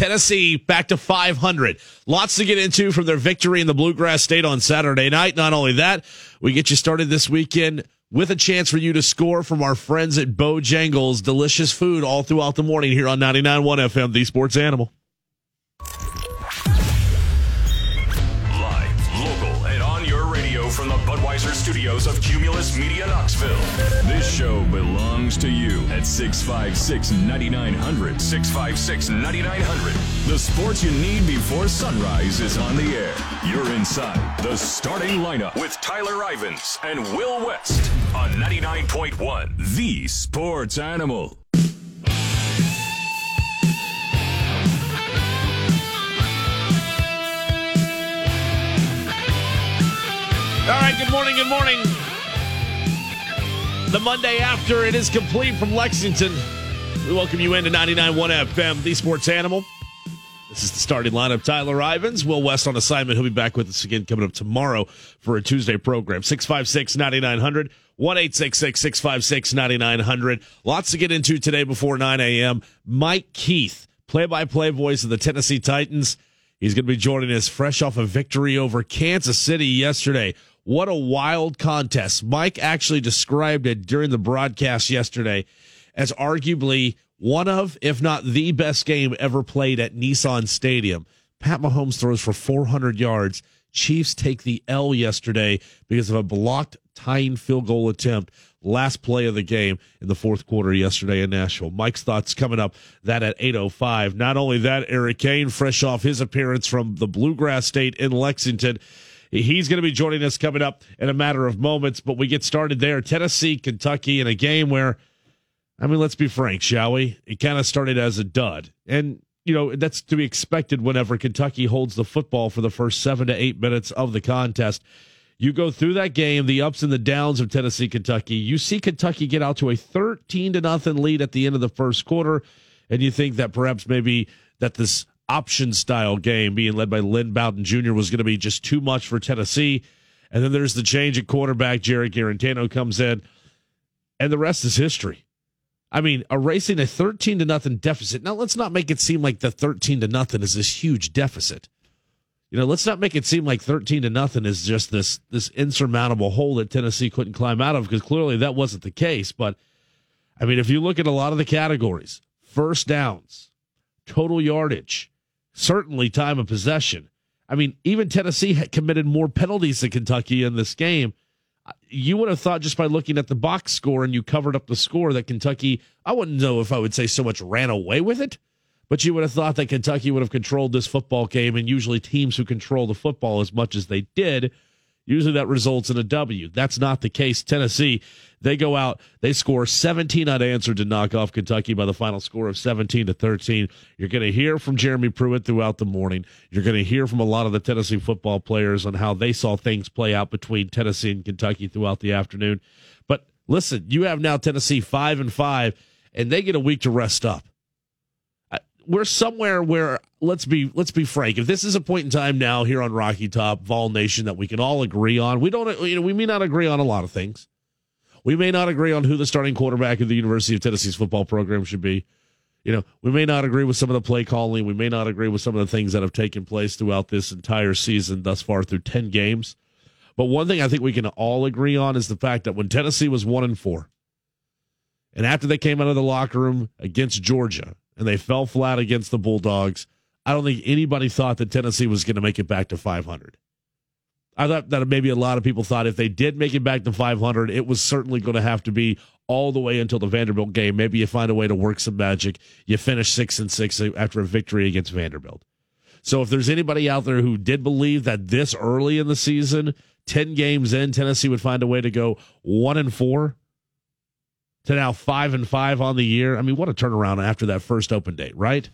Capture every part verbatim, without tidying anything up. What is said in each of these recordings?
Tennessee back to five hundred. Lots to get into from their victory in the Bluegrass State on Saturday night. Not only that, we get you started this weekend with a chance for you to score from our friends at Bojangles. Delicious food all throughout the morning here on ninety-nine point one F M, the Sports Animal. From the Budweiser studios of Cumulus Media Knoxville. This show belongs to you at six five six, nine nine hundred. six five six, nine nine hundred. The sports you need before sunrise is on the air. You're inside the starting lineup with Tyler Ivins and Will West on ninety-nine point one, the Sports Animal. All right, good morning, good morning. The Monday after, it is complete from Lexington. We welcome you into ninety-nine point one F M, the Sports Animal. This is the starting lineup. Tyler Ivins, Will West on assignment. He'll be back with us again coming up tomorrow for a Tuesday program. six five six, nine nine hundred, one eight six six, six five six, nine nine hundred. Lots to get into today before nine a.m. Mike Keith, play-by-play voice of the Tennessee Titans. He's going to be joining us fresh off a victory over Kansas City yesterday. What a wild contest. Mike actually described it during the broadcast yesterday as arguably one of, if not the best game ever played at Nissan Stadium. Pat Mahomes throws for four hundred yards. Chiefs take the L yesterday because of a blocked tying field goal attempt. Last play of the game in the fourth quarter yesterday in Nashville. Mike's thoughts coming up, that at eight oh five. Not only that, Eric Kane, fresh off his appearance from the Bluegrass State in Lexington. He's going to be joining us coming up in a matter of moments, but we get started there. Tennessee, Kentucky, in a game where, I mean, let's be frank, shall we? It kind of started as a dud. And, you know, that's to be expected whenever Kentucky holds the football for the first seven to eight minutes of the contest. You go through that game, the ups and the downs of Tennessee, Kentucky. You see Kentucky get out to a thirteen to nothing lead at the end of the first quarter, and you think that perhaps maybe that this option-style game being led by Lynn Bowden Junior was going to be just too much for Tennessee. And then there's the change at quarterback. Jarrett Garantano comes in, and the rest is history. I mean, erasing a thirteen to nothing deficit. Now, let's not make it seem like the thirteen to nothing is this huge deficit. You know, let's not make it seem like thirteen to nothing is just this this insurmountable hole that Tennessee couldn't climb out of, because clearly that wasn't the case. But, I mean, if you look at a lot of the categories, first downs, total yardage, certainly time of possession. I mean, even Tennessee had committed more penalties than Kentucky in this game. You would have thought just by looking at the box score and you covered up the score that Kentucky, I wouldn't know if I would say so much ran away with it, but you would have thought that Kentucky would have controlled this football game, and usually teams who control the football as much as they did, usually that results in a W. That's not the case. Tennessee, they go out, they score seventeen unanswered to knock off Kentucky by the final score of seventeen to thirteen. You're going to hear from Jeremy Pruitt throughout the morning. You're going to hear from a lot of the Tennessee football players on how they saw things play out between Tennessee and Kentucky throughout the afternoon. But listen, you have now Tennessee five and five, and they get a week to rest up. We're somewhere where, let's be let's be frank, if this is a point in time now here on Rocky Top, Vol Nation, that we can all agree on, we don't, you know, we may not agree on a lot of things. We may not agree on who the starting quarterback of the University of Tennessee's football program should be. You know, we may not agree with some of the play calling. We may not agree with some of the things that have taken place throughout this entire season thus far through ten games. But one thing I think we can all agree on is the fact that when Tennessee was one and four, and after they came out of the locker room against Georgia, and they fell flat against the Bulldogs, I don't think anybody thought that Tennessee was going to make it back to five hundred. I thought that maybe a lot of people thought if they did make it back to five hundred, it was certainly going to have to be all the way until the Vanderbilt game. Maybe you find a way to work some magic. You finish six and six after a victory against Vanderbilt. So if there's anybody out there who did believe that this early in the season, ten games in, Tennessee would find a way to go one and four, to now five and five on the year. I mean, what a turnaround after that first open date, right?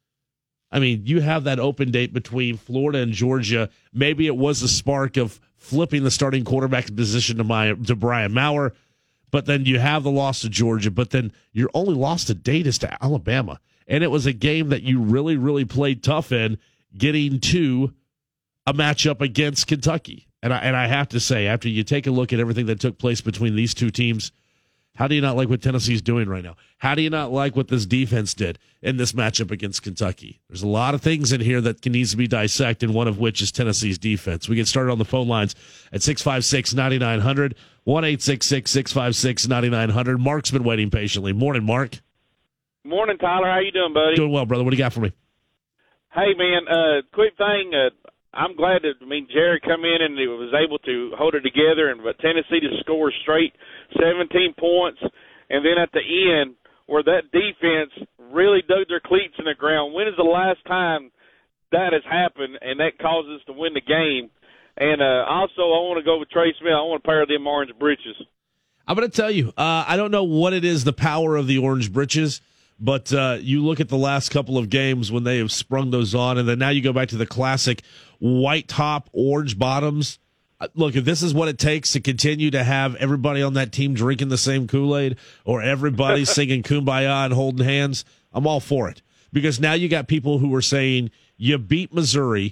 I mean, you have that open date between Florida and Georgia. Maybe it was a spark of flipping the starting quarterback position to my to Brian Maurer, but then you have the loss to Georgia, but then your only loss to date is to Alabama. And it was a game that you really, really played tough in, getting to a matchup against Kentucky. And I, and I have to say, after you take a look at everything that took place between these two teams, How do you not like what Tennessee's doing right now? How do you not like what this defense did in this matchup against Kentucky? There's a lot of things in here that can needs to be dissected, one of which is Tennessee's defense. We get started on the phone lines at six five six, nine nine hundred, one eight six six, six five six, nine nine hundred. Mark's been waiting patiently. Morning, Mark. Morning, Tyler. How you doing, buddy? Doing well, brother. What do you got for me? Hey, man, uh, quick thing. Uh, I'm glad that, I mean, Jared come in and he was able to hold it together, and but Tennessee to score straight seventeen points, and then at the end where that defense really dug their cleats in the ground. When is the last time that has happened and that causes us to win the game? And uh, also, I want to go with Trey Smith. I want to pair them orange breeches. I'm going to tell you, uh, I don't know what it is, the power of the orange breeches, but uh, you look at the last couple of games when they have sprung those on, and then now you go back to the classic white top, orange bottoms. Look, if this is what it takes to continue to have everybody on that team drinking the same Kool-Aid or everybody singing Kumbaya and holding hands, I'm all for it. Because now you got people who are saying, you beat Missouri,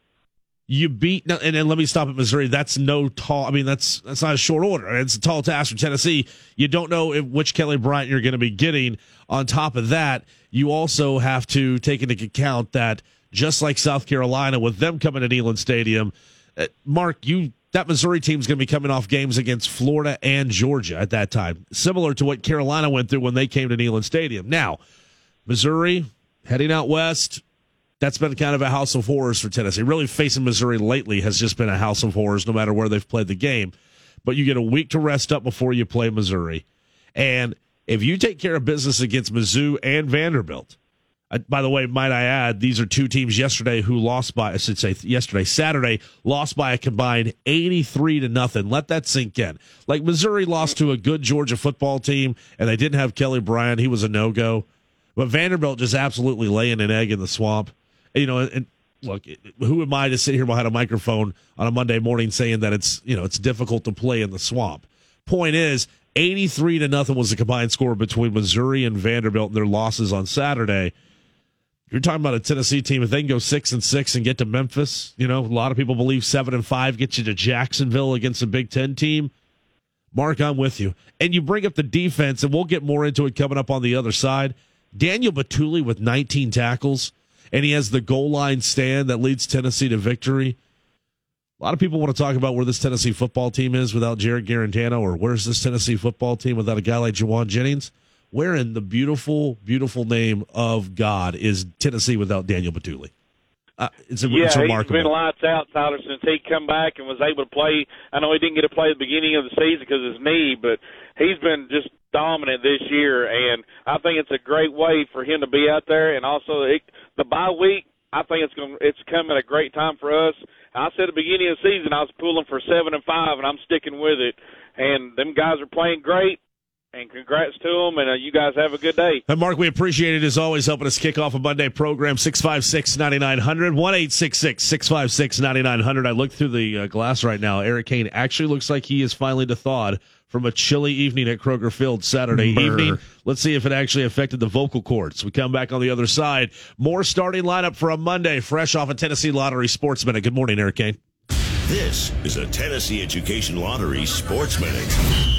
you beat, and then let me stop at Missouri. That's no tall, I mean, that's that's not a short order. It's a tall task for Tennessee. You don't know if, which Kelly Bryant you're going to be getting. On top of that, you also have to take into account that just like South Carolina, with them coming to Neyland Stadium, Uh, Mark, you that Missouri team's going to be coming off games against Florida and Georgia at that time, similar to what Carolina went through when they came to Neyland Stadium. Now, Missouri heading out west, that's been kind of a house of horrors for Tennessee. Really facing Missouri lately has just been a house of horrors no matter where they've played the game. But you get a week to rest up before you play Missouri. And if you take care of business against Mizzou and Vanderbilt, Uh, by the way, might I add, these are two teams yesterday who lost by, I should say yesterday, Saturday, lost by a combined eighty-three to nothing. Let that sink in. Like Missouri lost to a good Georgia football team, and they didn't have Kelly Bryant. He was a no-go. But Vanderbilt just absolutely laying an egg in the swamp. You know, and look, who am I to sit here behind a microphone on a Monday morning saying that it's, you know, it's difficult to play in the swamp? Point is, eighty-three to nothing was the combined score between Missouri and Vanderbilt in their losses on Saturday. You're talking about a Tennessee team, if they can go six and six and get to Memphis, you know, a lot of people believe seven and five gets you to Jacksonville against a Big Ten team. Mark, I'm with you. And you bring up the defense, and we'll get more into it coming up on the other side. Daniel Batuli with nineteen tackles, and he has the goal line stand that leads Tennessee to victory. A lot of people want to talk about where this Tennessee football team is without Jared Garantano, or where's this Tennessee football team without a guy like Jawan Jennings. Where in the beautiful, beautiful name of God is Tennessee without Daniel Batuli? Uh, it's, a, yeah, it's remarkable. He's been lights out, Tyler, since he come back and was able to play. I know he didn't get to play at the beginning of the season because of his knee, but he's been just dominant this year, and I think it's a great way for him to be out there. And also it, the bye week, I think it's going it's come at a great time for us. I said at the beginning of the season I was pulling for seven and five, and I'm sticking with it. And them guys are playing great. And congrats to them, and uh, you guys have a good day. And Mark, we appreciate it as always, helping us kick off a Monday program. six five six, nine nine hundred, one eight six six, six five six, nine nine hundred. I looked through the uh, glass right now. Eric Kane actually looks like he is finally thawed from a chilly evening at Kroger Field Saturday Brr. evening. Let's see if it actually affected the vocal cords. We come back on the other side. More starting lineup for a Monday, fresh off a Tennessee Lottery Sports Minute. Good morning, Eric Kane. This is a Tennessee Education Lottery Sports Minute.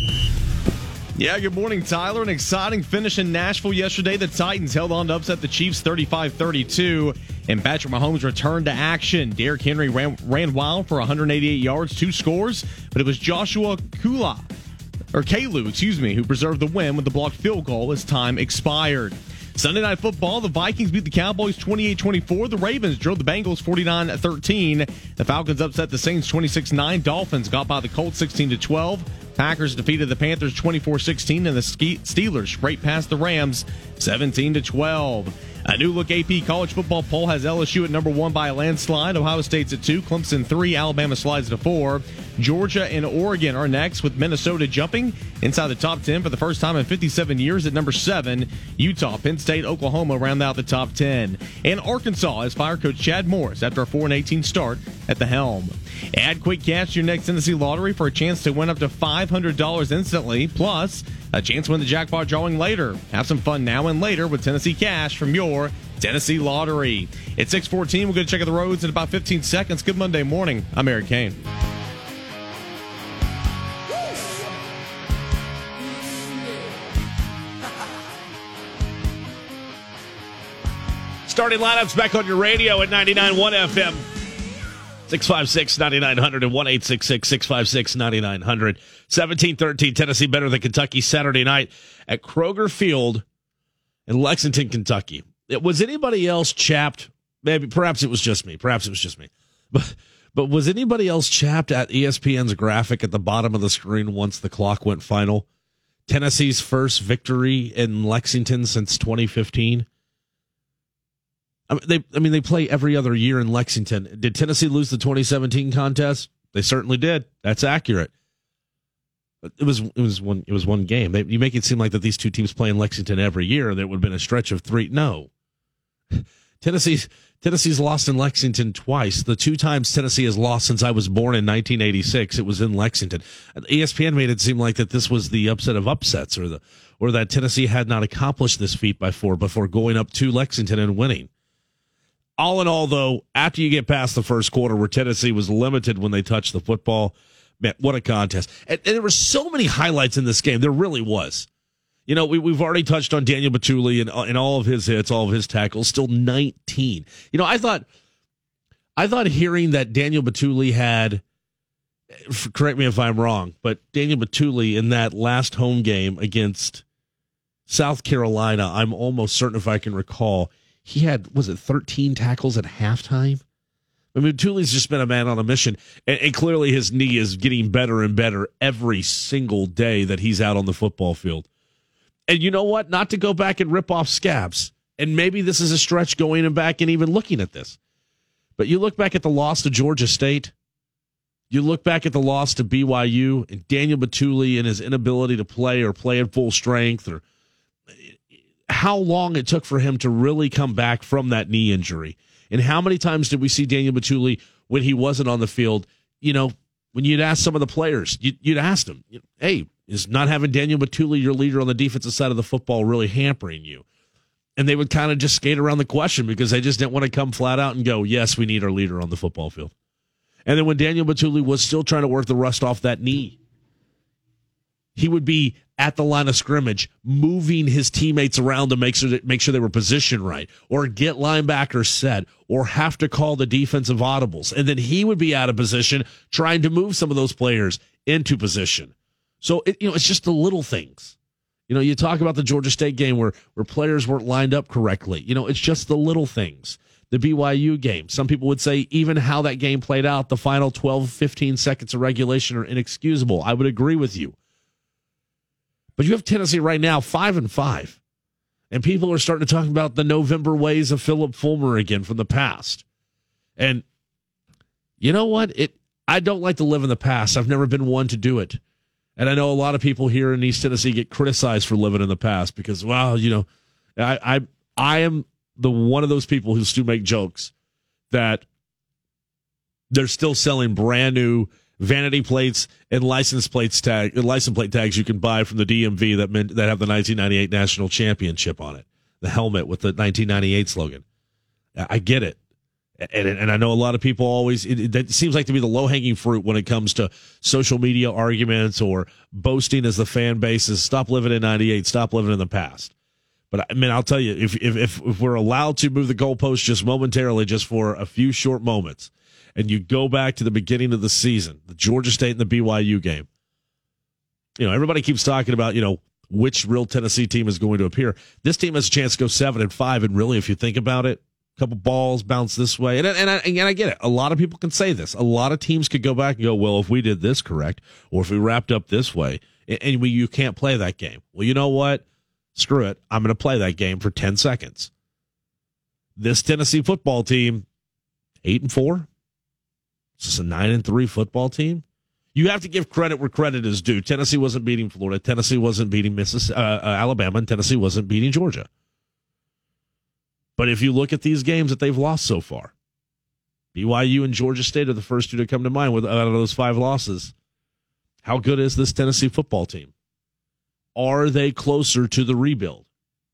Yeah, good morning, Tyler. An exciting finish in Nashville yesterday. The Titans held on to upset the Chiefs thirty-five thirty-two, and Patrick Mahomes returned to action. Derrick Henry ran, ran wild for one hundred eighty-eight yards, two scores, but it was Joshua Kula, or Kalu, excuse me, who preserved the win with the blocked field goal as time expired. Sunday Night Football, the Vikings beat the Cowboys twenty-eight twenty-four. The Ravens drove the Bengals forty-nine thirteen. The Falcons upset the Saints twenty-six nine. Dolphins got by the Colts sixteen to twelve. Packers defeated the Panthers twenty-four sixteen, and the Steelers straight past the Rams seventeen to twelve. A new look A P college football poll has L S U at number one by a landslide. Ohio State's at two, Clemson three, Alabama slides to four. Georgia and Oregon are next, with Minnesota jumping inside the top ten for the first time in fifty-seven years at number seven. Utah, Penn State, Oklahoma round out the top ten. And Arkansas has fired coach Chad Morris after a four and eighteen start at the helm. Add quick cash to your next Tennessee lottery for a chance to win up to five hundred dollars instantly, plus a chance to win the jackpot drawing later. Have some fun now and later with Tennessee Cash from your Tennessee Lottery. It's six fourteen. We're going to check out the roads in about fifteen seconds. Good Monday morning. I'm Eric Kane. Starting lineups back on your radio at ninety-nine point one F M. six five six, nine nine zero zero and one eight six six, six five six, nine nine zero zero. seventeen thirteen, Tennessee better than Kentucky Saturday night at Kroger Field in Lexington, Kentucky. It, was anybody else chapped? Maybe, perhaps it was just me. Perhaps it was just me. But but was anybody else chapped at E S P N's graphic at the bottom of the screen once the clock went final? Tennessee's first victory in Lexington since twenty fifteen. I mean, they, I mean, they play every other year in Lexington. Did Tennessee lose the twenty seventeen contest? They certainly did. That's accurate. It was it was one it was one game. They, you make it seem like that these two teams play in Lexington every year. There would have been a stretch of three. No, Tennessee's Tennessee's lost in Lexington twice. The two times Tennessee has lost since I was born in nineteen eighty-six, it was in Lexington. E S P N made it seem like that this was the upset of upsets, or the or that Tennessee had not accomplished this feat before before going up to Lexington and winning. All in all, though, after you get past the first quarter where Tennessee was limited when they touched the football, man, what a contest. And, and there were so many highlights in this game. There really was. You know, we, we've already touched on Daniel Batuli and, and all of his hits, all of his tackles, still nineteen. You know, I thought, I thought hearing that Daniel Batuli had, correct me if I'm wrong, but Daniel Batuli in that last home game against South Carolina, I'm almost certain, if I can recall, he had, was it thirteen tackles at halftime? I mean, Tuli's just been a man on a mission, and, and clearly his knee is getting better and better every single day that he's out on the football field. And you know what? Not to go back and rip off Scabs, and maybe this is a stretch going back and even looking at this, but you look back at the loss to Georgia State, you look back at the loss to B Y U, and Daniel Batuli and his inability to play or play at full strength, or how long it took for him to really come back from that knee injury. And how many times did we see Daniel Batuli when he wasn't on the field? You know, when you'd ask some of the players, you'd, you'd ask them, hey, is not having Daniel Batuli, your leader on the defensive side of the football, really hampering you? And they would kind of just skate around the question because they just didn't want to come flat out and go, yes, we need our leader on the football field. And then when Daniel Batuli was still trying to work the rust off that knee, he would be at the line of scrimmage, moving his teammates around to make sure that, make sure they were positioned right, or get linebackers set, or have to call the defensive audibles. And then he would be out of position trying to move some of those players into position. So, it, you know, it's just the little things. You know, you talk about the Georgia State game where, where players weren't lined up correctly. You know, it's just the little things. The B Y U game, some people would say even how that game played out, the final twelve, fifteen seconds of regulation are inexcusable. I would agree with you. But you have Tennessee right now, five and five, and people are starting to talk about the November ways of Philip Fulmer again from the past. And you know what? It I don't like to live in the past. I've never been one to do it, and I know a lot of people here in East Tennessee get criticized for living in the past because, well, you know, I I, I am the one of those people who still make jokes that they're still selling brand new vanity plates and license plates tag, license plate tags you can buy from the D M V that meant, that have the nineteen ninety-eight national championship on it, the helmet with the nineteen ninety-eight slogan. I get it, and and I know a lot of people always. It, it seems like to be the low hanging fruit when it comes to social media arguments or boasting as the fan base is stop living in ninety-eight, stop living in the past. But I mean, I'll tell you, if if if, if we're allowed to move the goalposts just momentarily, just for a few short moments, and you go back to the beginning of the season, the Georgia State and the B Y U game, you know, everybody keeps talking about, you know, which real Tennessee team is going to appear. This team has a chance to go seven and five, and really, if you think about it, a couple balls bounce this way, and and I, and I get it. A lot of people can say this. A lot of teams could go back and go, well, if we did this correct, or if we wrapped up this way, and we, you can't play that game. Well, you know what? Screw it. I'm going to play that game for ten seconds. This Tennessee football team, eight and four. Is this a nine and three football team? You have to give credit where credit is due. Tennessee wasn't beating Florida. Tennessee wasn't beating Mississippi, uh, uh, Alabama, and Tennessee wasn't beating Georgia. But if you look at these games that they've lost so far, B Y U and Georgia State are the first two to come to mind with out of those five losses. How good is this Tennessee football team? Are they closer to the rebuild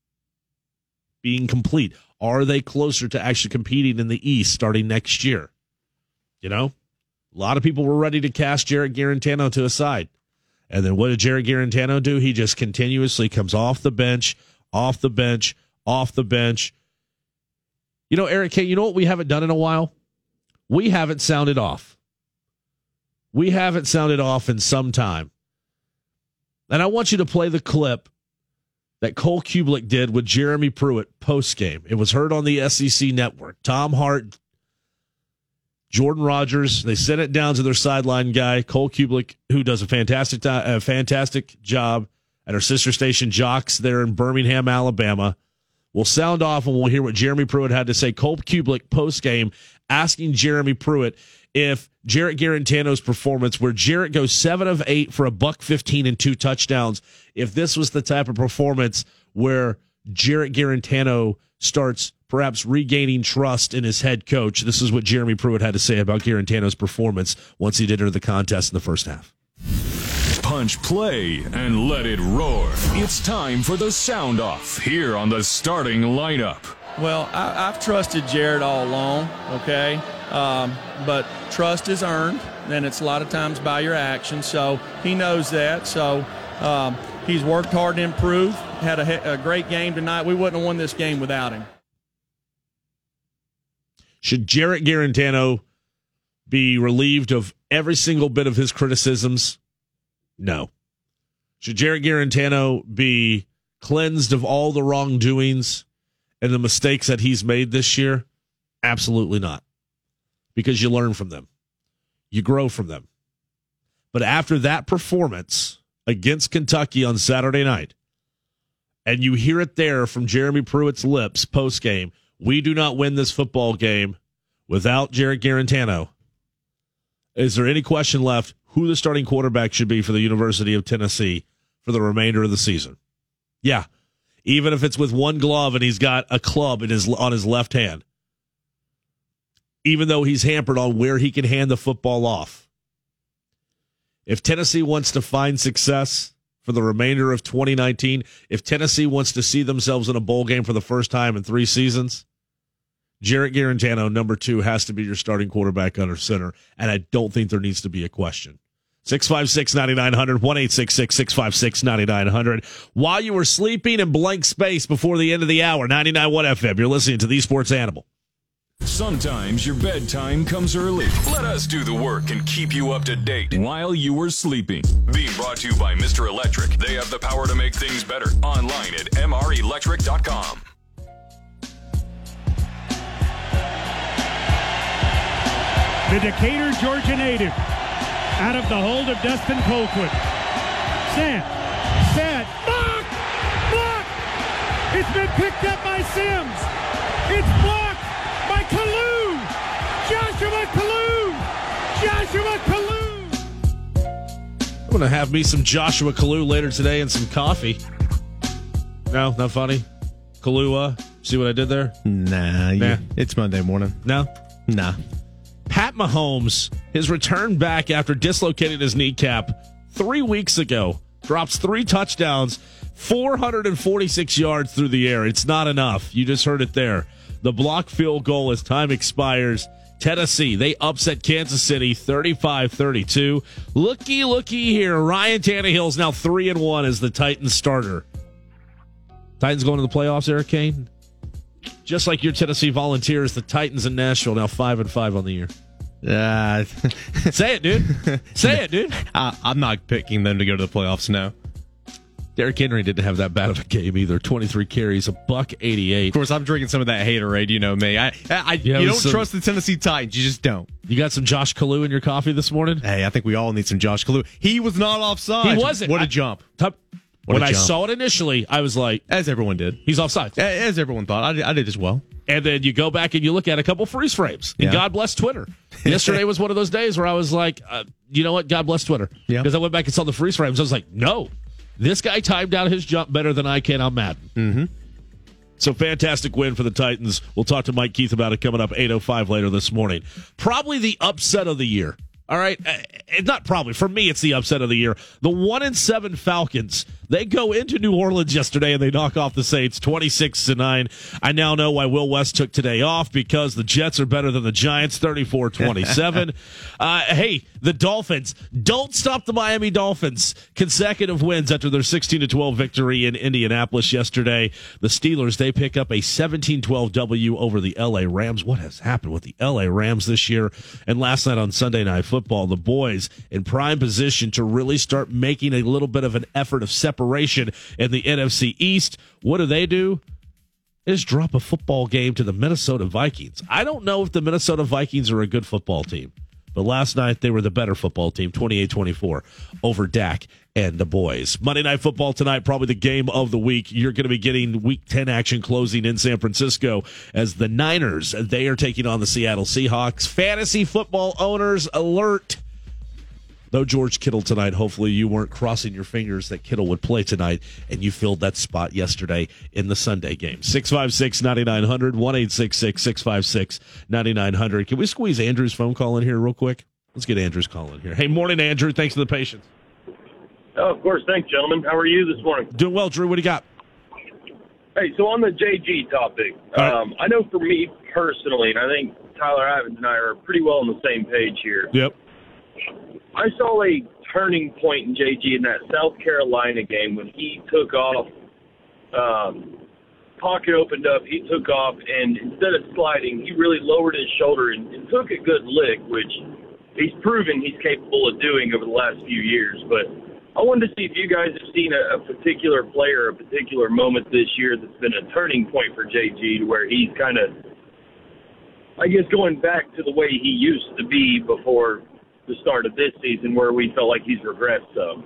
being complete? Are they closer to actually competing in the East starting next year? You know, a lot of people were ready to cast Jarrett Guarantano to a side. And then what did Jarrett Guarantano do? He just continuously comes off the bench, off the bench, off the bench. You know, Eric K., you know what we haven't done in a while? We haven't sounded off. We haven't sounded off in some time. And I want you to play the clip that Cole Kublik did with Jeremy Pruitt post-game. It was heard on the S E C network. Tom Hart, Jordan Rogers, they sent it down to their sideline guy, Cole Kublik, who does a fantastic, a fantastic job at our sister station, Jocks, there in Birmingham, Alabama. We'll sound off and we'll hear what Jeremy Pruitt had to say. Cole Kublik post-game asking Jeremy Pruitt if Jarrett Garantano's performance, where Jarrett goes seven of eight for a buck fifteen and two touchdowns, if this was the type of performance where Jarrett Garantano starts perhaps regaining trust in his head coach. This is what Jeremy Pruitt had to say about Garantano's performance once he did enter the contest in the first half. Punch play and let it roar. It's time for the sound off here on the starting lineup. Well, I, I've trusted Jarrett all along, okay? Um, but trust is earned, and it's a lot of times by your actions. So he knows that. So um, he's worked hard to improve. Had a, a great game tonight. We wouldn't have won this game without him. Should Jarrett Garantano be relieved of every single bit of his criticisms? No. Should Jarrett Garantano be cleansed of all the wrongdoings and the mistakes that he's made this year? Absolutely not. Because you learn from them. You grow from them. But after that performance against Kentucky on Saturday night, and you hear it there from Jeremy Pruitt's lips post-game, we do not win this football game without Jarrett Garantano. Is there any question left who the starting quarterback should be for the University of Tennessee for the remainder of the season? Yeah. Even if it's with one glove and he's got a club in his on his left hand. Even though he's hampered on where he can hand the football off. If Tennessee wants to find success for the remainder of twenty nineteen, if Tennessee wants to see themselves in a bowl game for the first time in three seasons, Jarrett Garantano, number two, has to be your starting quarterback under center, and I don't think there needs to be a question. six five six, nine nine zero zero, one eight six six, six five six, nine nine zero zero. While you were sleeping in blank space before the end of the hour, ninety-nine point one F M, you're listening to The Sports Animal. Sometimes your bedtime comes early. Let us do the work and keep you up to date while you were sleeping. Being brought to you by Mister Electric. They have the power to make things better. Online at M R electric dot com. The Decatur, Georgia native, out of the hold of Dustin Colquitt. Set, set, block, block. It's been picked up by Sims. It's blocked by Kalu. Joshua Kalu. Joshua Kalu. I'm going to have me some Joshua Kalu later today and some coffee. No, not funny. Kalua. See what I did there? Nah, Nah. You, it's Monday morning. No? Nah. Pat Mahomes, his return back after dislocating his kneecap three weeks ago, drops three touchdowns, four hundred forty-six yards through the air. It's not enough. You just heard it there. The block field goal as time expires. Tennessee, they upset Kansas City thirty-five thirty-two. Looky, looky here. Ryan Tannehill's now three and one as the Titans starter. Titans going to the playoffs, Eric Kane? Just like your Tennessee Volunteers, the Titans in Nashville now five and five on the year. Uh, Say it, dude. Say it, dude. I, I'm not picking them to go to the playoffs now. Derrick Henry didn't have that bad of a game either. twenty-three carries, a buck eighty-eight. Of course, I'm drinking some of that haterade. You know me. I, I, I Yeah, you it don't was some- trust the Tennessee Titans. You just don't. You got some Josh Kalu in your coffee this morning? Hey, I think we all need some Josh Kalu. He was not offside. He wasn't. What a I- jump. Top, What when a I jump. saw it initially, I was like, As everyone did. he's offside. As everyone thought. I did, I did as well. And then you go back and you look at a couple freeze frames. And Yeah. God bless Twitter. Yesterday was one of those days where I was like, uh, you know what? God bless Twitter. Yeah. Because I went back and saw the freeze frames. I was like, no, this guy timed out his jump better than I can on Madden. Mm-hmm. So fantastic win for the Titans. We'll talk to Mike Keith about it coming up eight oh five later this morning. Probably the upset of the year. All right, uh, not probably. For me, it's the upset of the year. The one and seven Falcons, the They go into New Orleans yesterday and they knock off the Saints twenty-six to nine. I now know why Will West took today off, because the Jets are better than the Giants, thirty-four twenty-seven. uh, hey, the Dolphins don't stop the Miami Dolphins. Consecutive wins after their sixteen to twelve victory in Indianapolis yesterday. The Steelers, they pick up a seventeen twelve W over the L A Rams. What has happened with the L A Rams this year? And last night on Sunday Night Football, the boys in prime position to really start making a little bit of an effort of separation in the N F C East. What do they do? Is drop a football game to the Minnesota Vikings. I don't know if the Minnesota Vikings are a good football team, but last night they were the better football team, twenty-eight twenty-four over Dak and the boys. Monday Night Football tonight, probably the game of the week. You're going to be getting Week ten action closing in San Francisco as the Niners, they are taking on the Seattle Seahawks. Fantasy football owners, alert. No George Kittle tonight. Hopefully you weren't crossing your fingers that Kittle would play tonight, and you filled that spot yesterday in the Sunday game. six five six, nine nine zero zero, one eight six six, six five six, nine nine zero zero. Can we squeeze Andrew's phone call in here real quick? Let's get Andrew's call in here. Hey, morning, Andrew. Thanks for the patience. Oh, of course. Thanks, gentlemen. How are you this morning? Doing well, Drew. What do you got? Hey, so on the J G topic, right. um, I know for me personally, and I think Tyler Ivins and I are pretty well on the same page here. Yep. I saw a turning point in J G in that South Carolina game when he took off, um, pocket opened up, he took off, and instead of sliding, he really lowered his shoulder and, and took a good lick, which he's proven he's capable of doing over the last few years. But I wanted to see if you guys have seen a, a particular player, a particular moment this year that's been a turning point for J G to where he's kind of, I guess, going back to the way he used to be before the start of this season, where we felt like he's regressed some.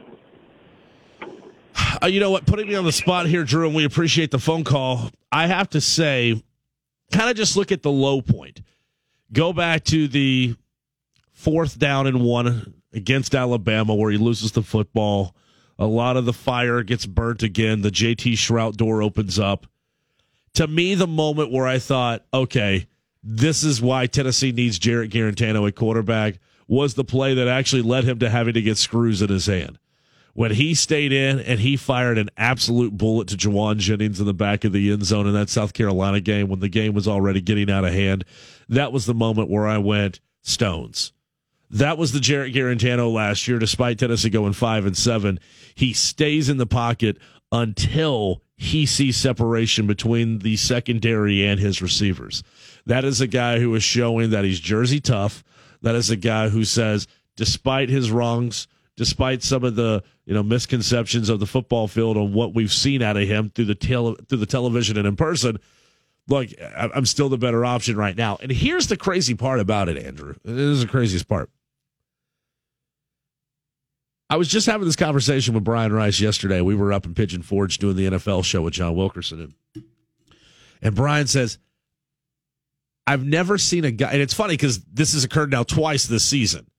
Uh, you know what? Putting me on the spot here, Drew, and we appreciate the phone call. I have to say, kind of just look at the low point. Go back to the fourth down and one against Alabama where he loses the football. A lot of the fire gets burnt again. The J T Shrout door opens up. To me, the moment where I thought, okay, this is why Tennessee needs Jarrett Guarantano at quarterback, was the play that actually led him to having to get screws in his hand. When he stayed in and he fired an absolute bullet to Jawan Jennings in the back of the end zone in that South Carolina game when the game was already getting out of hand, that was the moment where I went, Stones. That was the Jarrett Guarantano last year, despite Tennessee going five and seven. He stays in the pocket until he sees separation between the secondary and his receivers. That is a guy who is showing that he's Jersey tough. That is a guy who says, despite his wrongs, despite some of the you know misconceptions of the football field on what we've seen out of him through the tele- through the television and in person, look, I'm still the better option right now. And here's the crazy part about it, Andrew. This is the craziest part. I was just having this conversation with Brian Rice yesterday. We were up in Pigeon Forge doing the N F L show with John Wilkerson. And, and Brian says, I've never seen a guy, and it's funny because this has occurred now twice this season.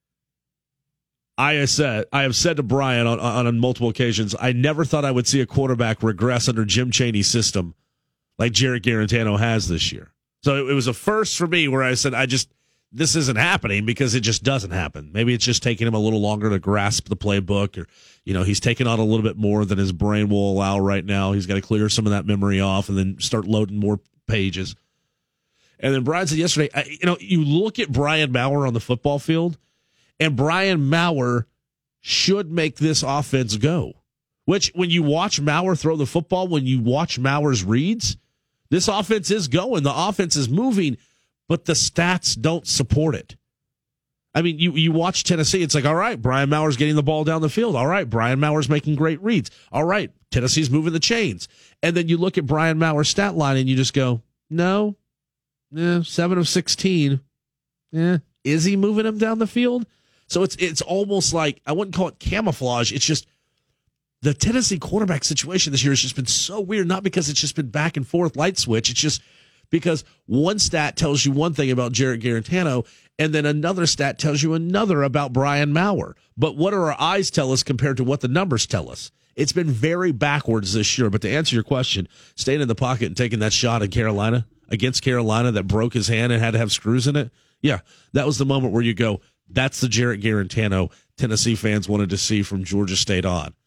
I have said, I have said to Brian on, on, on multiple occasions, I never thought I would see a quarterback regress under Jim Chaney's system like Jarrett Guarantano has this year. So it, it was a first for me where I said, I just, this isn't happening because it just doesn't happen. Maybe it's just taking him a little longer to grasp the playbook, or, you know, he's taking on a little bit more than his brain will allow right now. He's got to clear some of that memory off and then start loading more pages. And then Brian said yesterday, you know, you look at Brian Maurer on the football field, and Brian Maurer should make this offense go. Which, when you watch Maurer throw the football, when you watch Maurer's reads, this offense is going. The offense is moving, but the stats don't support it. I mean, you, you watch Tennessee, it's like, all right, Brian Maurer's getting the ball down the field. All right, Brian Maurer's making great reads. All right, Tennessee's moving the chains. And then you look at Brian Maurer's stat line, and you just go, no. Yeah, seven of sixteen. Yeah, is he moving him down the field? So it's it's almost like, I wouldn't call it camouflage. It's just the Tennessee quarterback situation this year has just been so weird. Not because it's just been back and forth light switch. It's just because one stat tells you one thing about Jarrett Guarantano, and then another stat tells you another about Brian Maurer. But what do our eyes tell us compared to what the numbers tell us? It's been very backwards this year. But to answer your question, staying in the pocket and taking that shot in Carolina, against Carolina that broke his hand and had to have screws in it, yeah, that was the moment where you go, that's the Jarrett Guarantano Tennessee fans wanted to see from Georgia State on.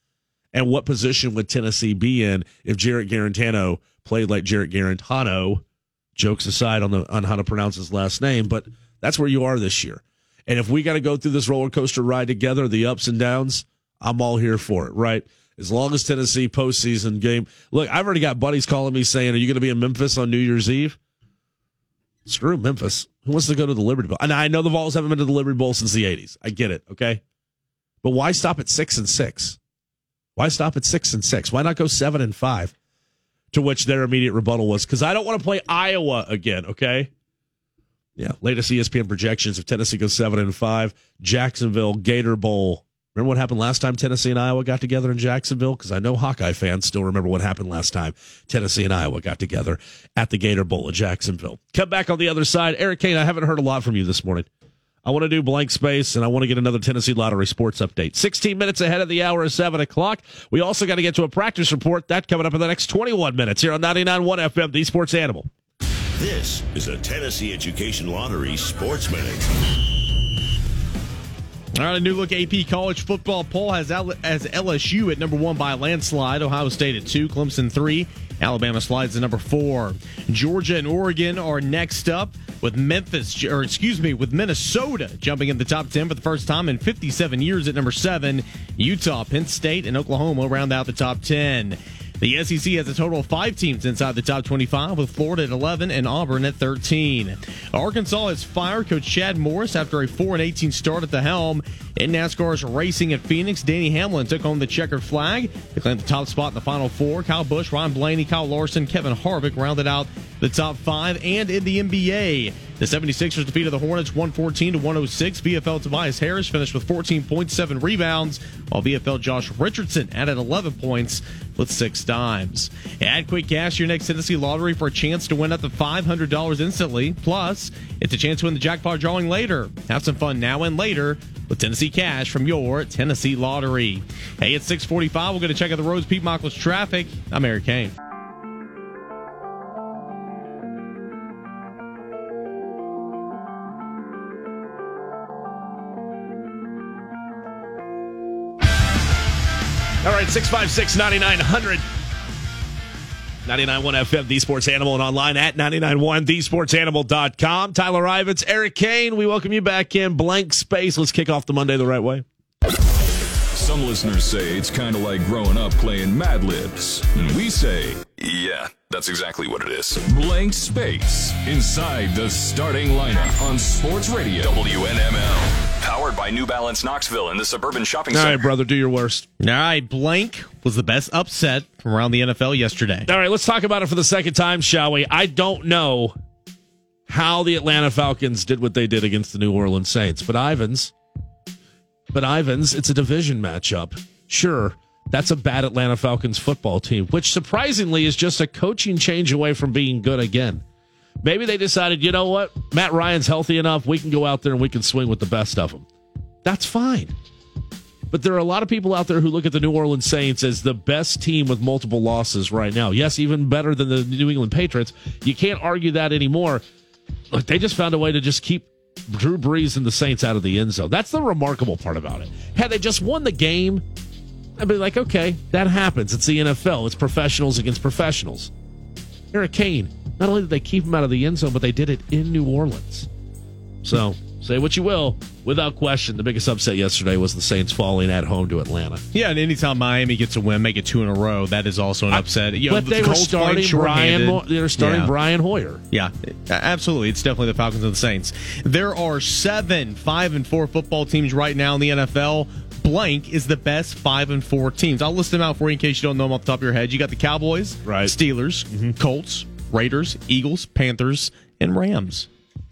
And what position would Tennessee be in if Jarrett Garantano played like Jarrett Garantano? Jokes aside on the on how to pronounce his last name, but that's where you are this year. And if we got to go through this roller coaster ride together, the ups and downs, I'm all here for it, right? As long as Tennessee postseason game. Look, I've already got buddies calling me saying, are you going to be in Memphis on New Year's Eve? Screw Memphis. Who wants to go to the Liberty Bowl? And I know the Vols haven't been to the Liberty Bowl since the eighties. I get it, okay? But why stop at six and six? Why stop at six and six? Why not go seven and five? To which their immediate rebuttal was, because I don't want to play Iowa again, okay? Yeah, latest E S P N projections, if Tennessee goes seven and five, Jacksonville, Gator Bowl. Remember what happened last time Tennessee and Iowa got together in Jacksonville? Because I know Hawkeye fans still remember what happened last time Tennessee and Iowa got together at the Gator Bowl in Jacksonville. Come back on the other side. Eric Kane, I haven't heard a lot from you this morning. I want to do blank space, and I want to get another Tennessee Lottery sports update. sixteen minutes ahead of the hour of seven o'clock. We also got to get to a practice report. That coming up in the next twenty-one minutes here on ninety-nine point one F M, the Sports Animal. This is a Tennessee Education Lottery Sports Minute. All right, a new look A P college football poll has L- as L S U at number one by a landslide, Ohio State at two, Clemson three, Alabama slides to number four. Georgia and Oregon are next up, with Memphis, or excuse me, with Minnesota jumping in the top ten for the first time in fifty-seven years at number seven. Utah, Penn State, and Oklahoma round out the top ten. The S E C has a total of five teams inside the top twenty-five, with Florida at eleven and Auburn at thirteen. Arkansas has fired Coach Chad Morris after a four and eighteen start at the helm. In NASCAR's racing at Phoenix, Danny Hamlin took home the checkered flag to claim the top spot in the Final Four. Kyle Busch, Ryan Blaney, Kyle Larson, Kevin Harvick rounded out the top five. And in the N B A, the seventy-sixers defeated the Hornets one fourteen to one oh six. V F L Tobias Harris finished with fourteen point seven rebounds, while V F L Josh Richardson added eleven points with six dimes. Add quick cash to your next Tennessee Lottery for a chance to win up to five hundred dollars instantly. Plus, it's a chance to win the jackpot drawing later. Have some fun now and later with Tennessee Cash from your Tennessee Lottery. Hey, it's six forty-five. We're going to check out the roads, Pete Michaels traffic. I'm Eric Kane. All right, six five six, nine nine hundred. ninety-nine point one F M, The Sports Animal, and online at nine nine one the sports animal dot com. Tyler Ivins, Eric Kane, we welcome you back in. Blank space. Let's kick off the Monday the right way. Some listeners say it's kind of like growing up playing Mad Libs. And we say, yeah, that's exactly what it is. Blank space inside the starting lineup on Sports Radio W N M L. Powered by New Balance Knoxville and the Suburban Shopping All Center. right, brother, do your worst. All right, blank was the best upset from around the N F L yesterday. All right, let's talk about it for the second time, shall we? I don't know how the Atlanta Falcons did what they did against the New Orleans Saints, but Ivins, but Ivins, it's a division matchup. Sure, that's a bad Atlanta Falcons football team, which surprisingly is just a coaching change away from being good again. Maybe they decided, you know what, Matt Ryan's healthy enough, we can go out there and we can swing with the best of them. That's fine. But there are a lot of people out there who look at the New Orleans Saints as the best team with multiple losses right now. Yes, even better than the New England Patriots. You can't argue that anymore. Look, they just found a way to just keep Drew Brees and the Saints out of the end zone. That's the remarkable part about it. Had they just won the game, I'd be like, okay, that happens. It's the N F L. It's professionals against professionals. Eric Kane, not only did they keep him out of the end zone, but they did it in New Orleans. So, say what you will. Without question, the biggest upset yesterday was the Saints falling at home to Atlanta. Yeah, and anytime Miami gets a win, make it two in a row, that is also an upset. You know, but they were starting Brian. They were starting yeah. Brian Hoyer. Yeah, absolutely. It's definitely the Falcons and the Saints. There are seven five and four football teams right now in the N F L. Blank is the best five and four teams. I'll list them out for you in case you don't know them off the top of your head. You got the Cowboys, right. Steelers, mm-hmm. Colts, Raiders, Eagles, Panthers, and Rams.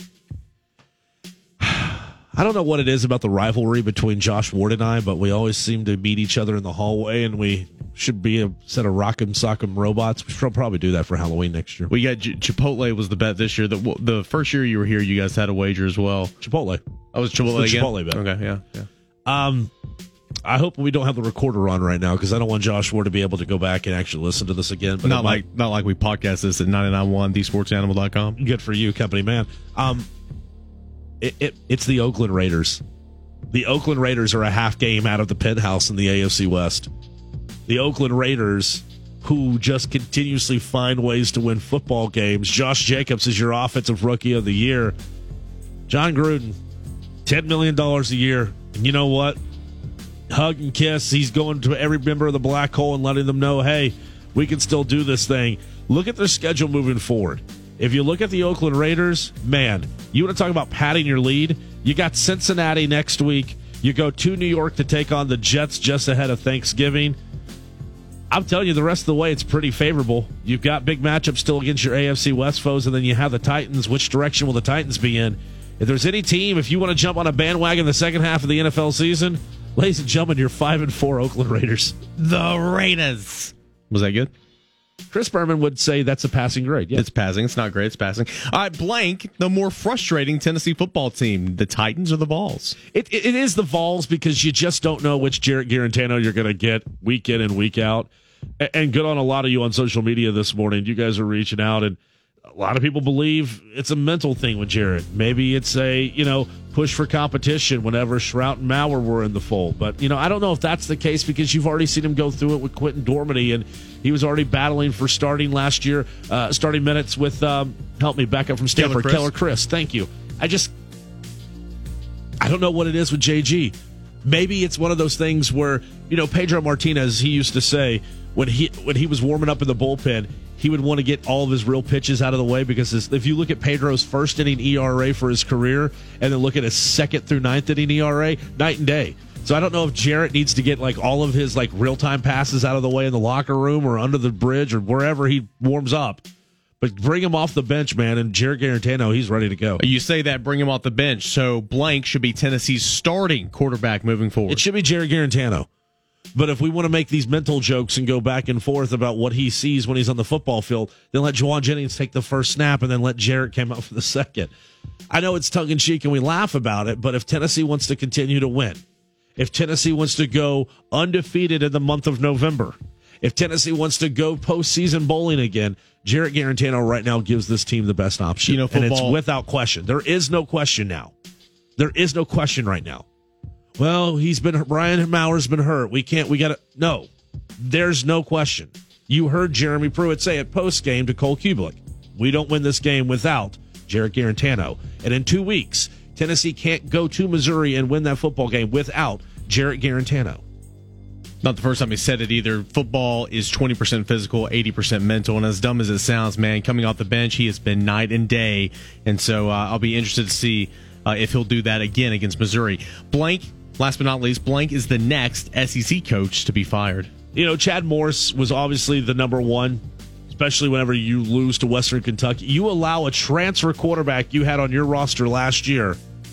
I don't know what it is about the rivalry between Josh Ward and I, but we always seem to meet each other in the hallway, and we should be a set of rock'em sock'em robots. We should probably do that for Halloween next year. We got Ch- Chipotle was the bet this year. The, the first year you were here, you guys had a wager as well. Chipotle. Oh, was Chipotle again? Chipotle bet. Okay, yeah, yeah. Um, I hope we don't have the recorder on right now because I don't want Josh Ward to be able to go back and actually listen to this again. But not like might, not like we podcast this at ninety-nine point one the sports animal dot com. Good for you, company man. Um, it, it it's the Oakland Raiders. The Oakland Raiders are a half game out of the penthouse in the A F C West. the Oakland Raiders, who just continuously find ways to win football games. Josh Jacobs is your offensive rookie of the year. John Gruden, ten million dollars a year. And you know what? Hug and kiss. He's going to every member of the black hole and letting them know, hey, we can still do this thing. Look at their schedule moving forward. If you look at the Oakland Raiders, man, you want to talk about padding your lead? You got Cincinnati next week. You go to New York to take on the Jets just ahead of Thanksgiving. I'm telling you, the rest of the way, it's pretty favorable. You've got big matchups still against your A F C West foes, and then you have the Titans. Which direction will the Titans be in? If there's any team, if you want to jump on a bandwagon the second half of the N F L season, ladies and gentlemen, you're five and four Oakland Raiders. The Raiders. Was that good? Chris Berman would say that's a passing grade. Yeah. It's passing. It's not great. It's passing. All right, blank, the more frustrating Tennessee football team, the Titans or the Vols? It, it, it is the Vols because you just don't know which Jarrett Garantano you're going to get week in and week out. And, and good on a lot of you on social media this morning. You guys are reaching out, and a lot of people believe it's a mental thing with Jarrett. Maybe it's a, you know, push for competition whenever Shrout and Maurer were in the fold. But, you know, I don't know if that's the case because you've already seen him go through it with Quentin Dormady, and he was already battling for starting last year, uh, starting minutes with, um, help me back up from Stanford, Keller Chris. Thank you. I just, I don't know what it is with J G. Maybe it's one of those things where, you know, Pedro Martinez, he used to say when he when he was warming up in the bullpen, he would want to get all of his real pitches out of the way because his, if you look at Pedro's first inning E R A for his career and then look at his second through ninth inning E R A, night and day. So I don't know if Jarrett needs to get like all of his like real-time passes out of the way in the locker room or under the bridge or wherever he warms up. But bring him off the bench, man, and Jarrett Garantano, he's ready to go. You say that, bring him off the bench, so blank should be Tennessee's starting quarterback moving forward. It should be Jarrett Garantano. But if we want to make these mental jokes and go back and forth about what he sees when he's on the football field, then let Juwan Jennings take the first snap and then let Jarrett come out for the second. I know it's tongue-in-cheek and we laugh about it, but if Tennessee wants to continue to win, if Tennessee wants to go undefeated in the month of November, if Tennessee wants to go postseason bowling again, Jarrett Garantano right now gives this team the best option. You know, football, and it's without question. There is no question now. There is no question right now. Well, he's been Brian Maurer's been hurt. We can't. We got to. No, there's no question. You heard Jeremy Pruitt say it post game to Cole Kubelik. We don't win this game without Jarrett Garantano. And in two weeks, Tennessee can't go to Missouri and win that football game without Jarrett Garantano. Not the first time he said it either. Football is twenty percent physical, eighty percent mental. And as dumb as it sounds, man, coming off the bench, he has been night and day. And so uh, I'll be interested to see uh, if he'll do that again against Missouri. Blank, last but not least, Blank is the next S E C coach to be fired. You know, Chad Morris was obviously the number one, especially whenever you lose to Western Kentucky. You allow a transfer quarterback you had on your roster last year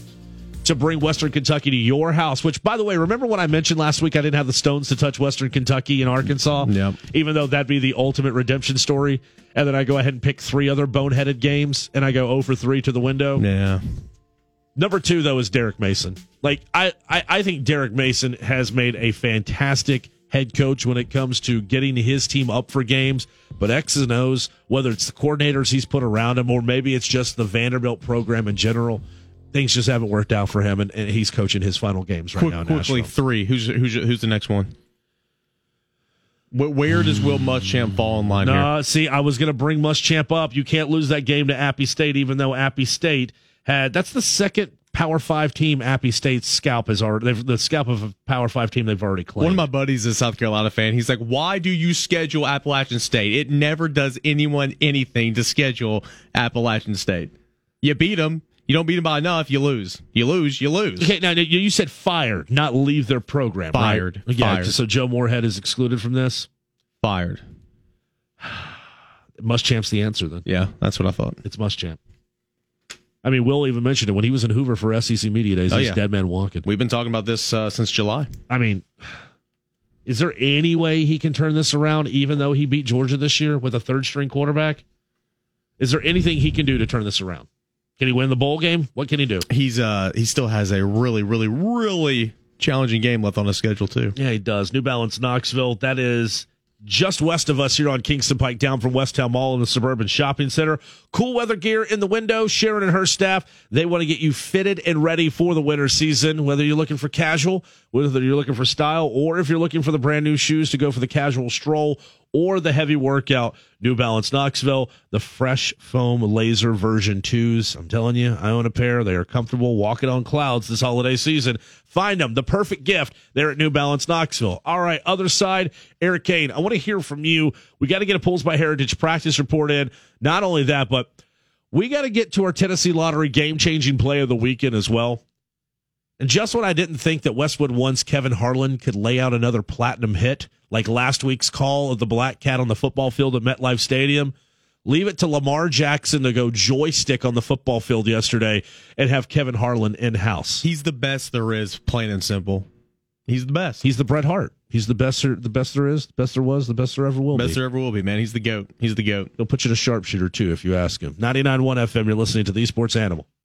to bring Western Kentucky to your house, which, by the way, remember when I mentioned last week I didn't have the stones to touch Western Kentucky and Arkansas? Yep. Even though that'd be the ultimate redemption story. And then I go ahead and pick three other boneheaded games, and I go oh for three to the window. Yeah. Number two, though, is Derek Mason. Like, I, I, I think Derek Mason has made a fantastic head coach when it comes to getting his team up for games. But X's and O's, whether it's the coordinators he's put around him or maybe it's just the Vanderbilt program in general, things just haven't worked out for him, and, and he's coaching his final games right Quick, now in quickly, Nashville. three. Who's who's who's the next one? Where, where does Will Muschamp fall in line no, here? See, I was going to bring Muschamp up. You can't lose that game to Appy State, even though Appy State had – that's the second Power Five team Appy State's scalp is already – the scalp of a Power Five team they've already claimed. One of my buddies is a South Carolina fan. He's like, why do you schedule Appalachian State? It never does anyone anything to schedule Appalachian State. You beat them. You don't beat them by enough, you lose. You lose, you lose. Okay, now you said fired, not leave their program. Fired. Right? Yeah, Fired. so Joe Moorhead is excluded from this? Fired. Muschamp's the answer, then. Yeah, that's what I thought. It's Muschamp. I mean, Will even mentioned it. When he was in Hoover for S E C Media Days, Oh, he's yeah. dead man walking. We've been talking about this uh, since July. I mean, is there any way he can turn this around, even though he beat Georgia this year with a third-string quarterback? Is there anything he can do to turn this around? Can he win the bowl game? What can he do? He's uh he still has a really, really, really challenging game left on his schedule, too. Yeah, he does. New Balance Knoxville, that is just west of us here on Kingston Pike, down from Westtown Mall in the Suburban Shopping Center. Cool weather gear in the window. Sharon and her staff, they want to get you fitted and ready for the winter season, whether you're looking for casual, whether you're looking for style, or if you're looking for the brand new shoes to go for the casual stroll or the heavy workout. New Balance Knoxville, the Fresh Foam Laser version twos. I'm telling you, I own a pair. They are comfortable walking on clouds this holiday season. Find them, the perfect gift there at New Balance Knoxville. All right, other side, Eric Kane, I want to hear from you. We got to get a Pulls by Heritage practice report in. Not only that, but we got to get to our Tennessee Lottery game-changing play of the weekend as well. And just when I didn't think that Westwood One's Kevin Harlan could lay out another platinum hit, like last week's call of the Black Cat on the football field at MetLife Stadium, leave it to Lamar Jackson to go joystick on the football field yesterday and have Kevin Harlan in-house. He's the best there is, plain and simple. He's the best. He's the Bret Hart. He's the best there, the best there is, the best there was, the best there ever will best be. Best there ever will be, man. He's the GOAT. He's the GOAT. He'll put you to sharpshooter, too, if you ask him. ninety-nine point one F M, you're listening to The Sports Animal.